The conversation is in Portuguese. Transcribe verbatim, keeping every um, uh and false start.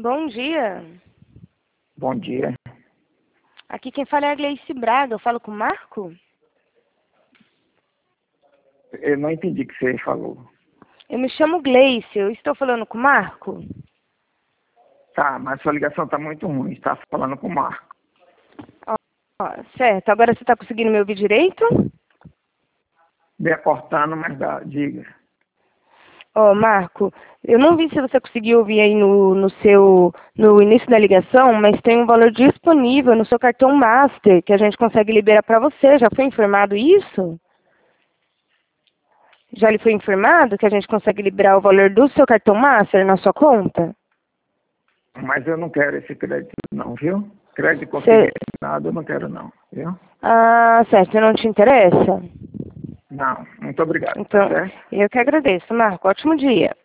Bom dia. Bom dia. Aqui quem fala é a Gleice Braga. Eu falo com o Marco? Eu não entendi o que você falou. Eu me chamo Gleice. Eu estou falando com o Marco? Tá, mas sua ligação está muito ruim. Está falando com o Marco. Ó, ó, certo. Agora você está conseguindo me ouvir direito? Bem cortando, mas dá, diga. Ó, Marco, eu não vi se você conseguiu ouvir aí no, no seu, no início da ligação, mas tem um valor disponível no seu cartão Master que a gente consegue liberar para você. Já foi informado isso? Já lhe foi informado que a gente consegue liberar o valor do seu cartão Master na sua conta? Mas eu não quero esse crédito não, viu? Crédito consignado eu não quero não, viu? Ah, certo. Não te interessa? Não, muito obrigado. Então, Tá certo? eu que agradeço, Marco. Ótimo dia.